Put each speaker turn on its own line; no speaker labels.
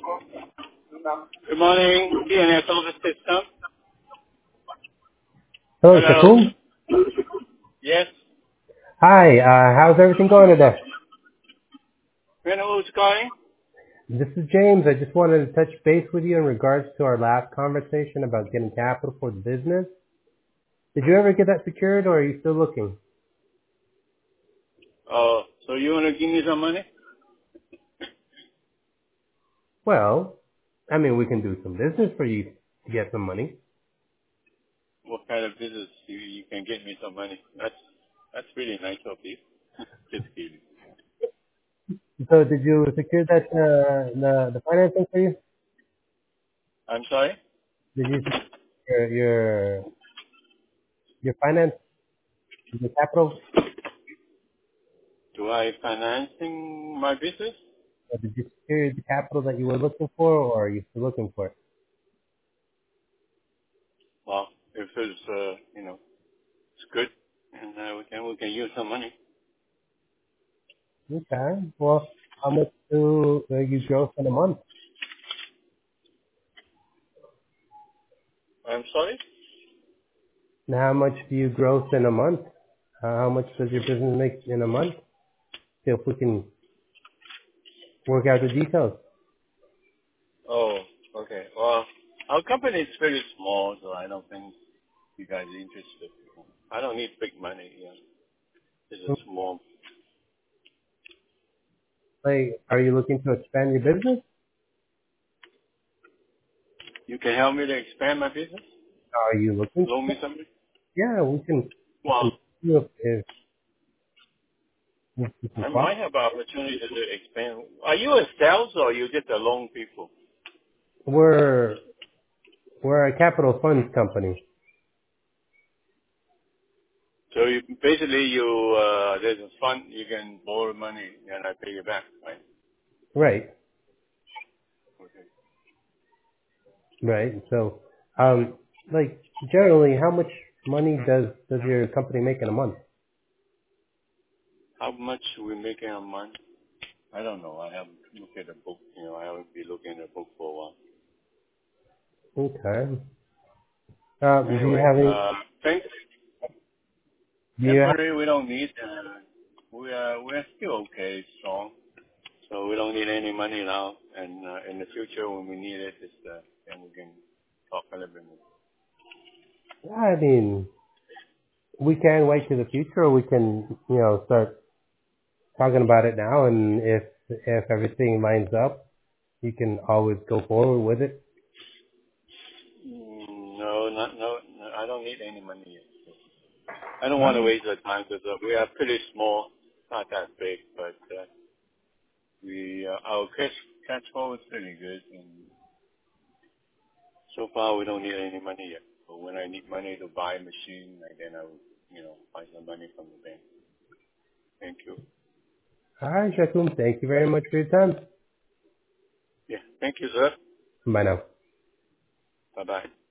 Good morning, DNS Office System.
Hello,
Hello.
Shakum.
Yes.
Hi, how's everything going today?
You know who's calling?
This is James. I just wanted to touch base with you in regards to our last conversation about getting capital for the business. Did you ever get that secured, or are you still looking?
Oh, so you want to give me some money?
Well, I mean, we can do some business for you to get some money.
What kind of business you can get me some money? That's really nice of you. Just kidding.
So did you secure that, the financing for you?
I'm sorry?
Did you secure your finance, your capital?
Do I financing my business?
Or did you secure the capital that you were looking for, or are you still looking for it?
Well, if it's it's good, and we can use some money.
Okay. Well, how much do you gross in a month?
I'm sorry?
Now, how much do you gross in a month? How much does your business make in a month? See if we can work out the details.
Oh, okay. Well, our company is very small, so I don't think you guys are interested. I don't need big money. It's a small.
Like, are you looking to expand your business?
You can help me to expand my business?
Are you looking?
Loan me something?
Yeah, we can. We
Well,
can see if we can
I
talk.
might have an opportunity to expand. Are you a sales or you just a loan people?
We're a capital funds company,
So basically there's a fund you can borrow money and I pay you back, right?
right?
Okay.
Right. So, like generally, how much money does your company make in a month?
How much we making a month? I don't know. I haven't looked at the book. I haven't been looking at the book for a while.
Okay. Do you
Anyway,
have any?
thanks.
Do you have?
Temporary, we don't need. We're still okay, strong. So we don't need any money now. And in the future, when we need it, then we can talk a little bit more.
I mean, we can wait to the future, or we can, start talking about it now. And if everything lines up, you can always go forward with it.
No, no, I don't need any money yet. I don't want to
Huh?
waste your time because we are pretty small, not that big, but our cash flow is pretty good, and so far we don't need any money yet. But when I need money to buy a machine, then I will, find some money from the bank. Thank you.
All right, Shakum. Thank you very much for your time.
Yeah, thank you, sir.
Bye now.
Bye bye.